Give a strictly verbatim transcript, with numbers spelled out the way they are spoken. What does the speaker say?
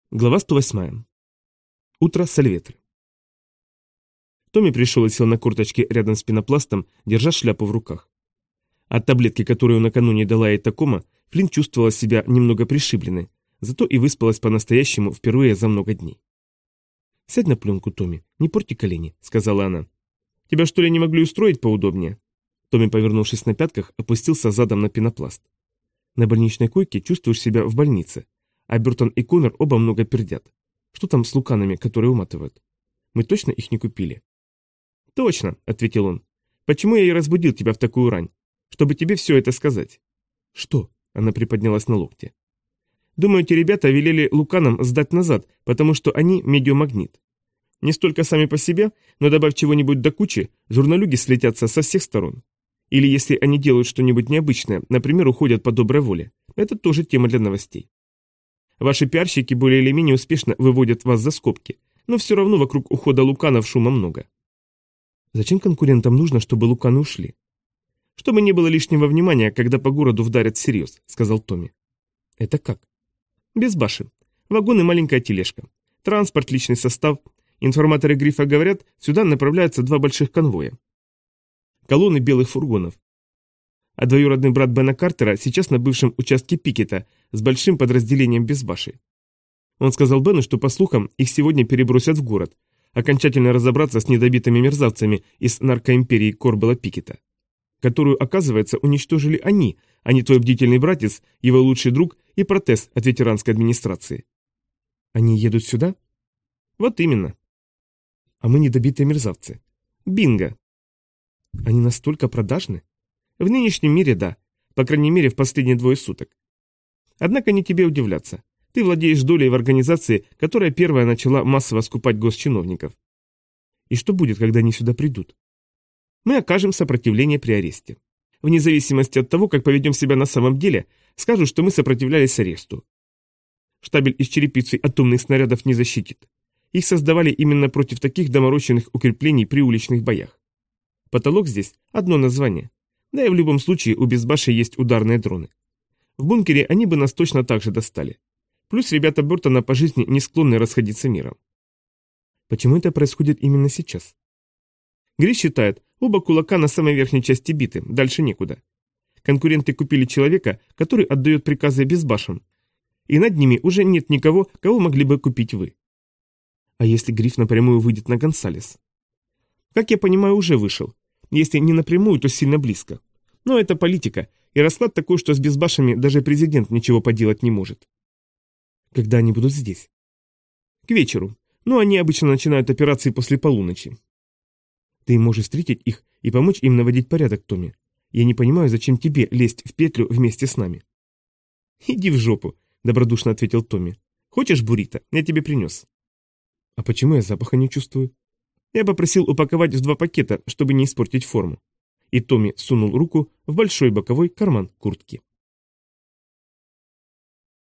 Глава сто восемь. Утро Сальветры. Томми пришел и сел на корточки рядом с пенопластом, держа шляпу в руках. От таблетки, которую накануне дала ей Такома, Флинн чувствовала себя немного пришибленной, зато и выспалась по-настоящему впервые за много дней. «Сядь на пленку, Томми, не порти колени», — сказала она. «Тебя что ли не могли устроить поудобнее?» Томми, повернувшись на пятках, опустился задом на пенопласт. «На больничной койке чувствуешь себя в больнице. А Бертон и Коннор оба много пердят. Что там с луканами, которые уматывают? Мы точно их не купили?» «Точно», — ответил он. «Почему я и разбудил тебя в такую рань? Чтобы тебе все это сказать». «Что?» — она приподнялась на локте. «Думаю, эти ребята велели луканам сдать назад, потому что они медиумагнит. Не столько сами по себе, но добавь чего-нибудь до кучи, журналюги слетятся со всех сторон. Или если они делают что-нибудь необычное, например, уходят по доброй воле. Это тоже тема для новостей. Ваши пиарщики более или менее успешно выводят вас за скобки, но все равно вокруг ухода луканов шума много». «Зачем конкурентам нужно, чтобы луканы ушли?» «Чтобы не было лишнего внимания, когда по городу вдарят всерьез», — сказал Томми. «Это как?» «Без башен. Вагон и маленькая тележка. Транспорт, личный состав. Информаторы Грифа говорят, сюда направляются два больших конвоя. Колонны белых фургонов. А двоюродный брат Бена Картера сейчас на бывшем участке пикета с большим подразделением безбашей. Он сказал Бену, что, по слухам, их сегодня перебросят в город, окончательно разобраться с недобитыми мерзавцами из наркоимперии Корбела Пикета, которую, оказывается, уничтожили они, а не твой бдительный братец, его лучший друг и протез от ветеранской администрации. Они едут сюда? Вот именно. А мы недобитые мерзавцы. Бинго. Они настолько продажны? В нынешнем мире да, по крайней мере в последние двое суток. Однако не тебе удивляться. Ты владеешь долей в организации, которая первая начала массово скупать госчиновников. И что будет, когда они сюда придут? Мы окажем сопротивление при аресте. Вне зависимости от того, как поведем себя на самом деле, скажут, что мы сопротивлялись аресту. Штабель из черепицы атомных снарядов не защитит. Их создавали именно против таких доморощенных укреплений при уличных боях. Потолок здесь – одно название. Да и в любом случае у безбаши есть ударные дроны. В бункере они бы нас точно так же достали. Плюс ребята Бертона по жизни не склонны расходиться миром. Почему это происходит именно сейчас? Гриш считает, оба кулака на самой верхней части биты, дальше некуда. Конкуренты купили человека, который отдает приказы безбашам. И над ними уже нет никого, кого могли бы купить вы. А если Гриф напрямую выйдет на Гонсалес? Как я понимаю, уже вышел. Если не напрямую, то сильно близко. Но это политика, и расклад такой, что с безбашами даже президент ничего поделать не может. Когда они будут здесь? К вечеру. Но они обычно начинают операции после полуночи. Ты можешь встретить их и помочь им наводить порядок, Томми. Я не понимаю, зачем тебе лезть в петлю вместе с нами. Иди в жопу, добродушно ответил Томми. Хочешь буррито? Я тебе принес. А почему я запаха не чувствую? Я попросил упаковать в два пакета, чтобы не испортить форму. И Томми сунул руку в большой боковой карман куртки.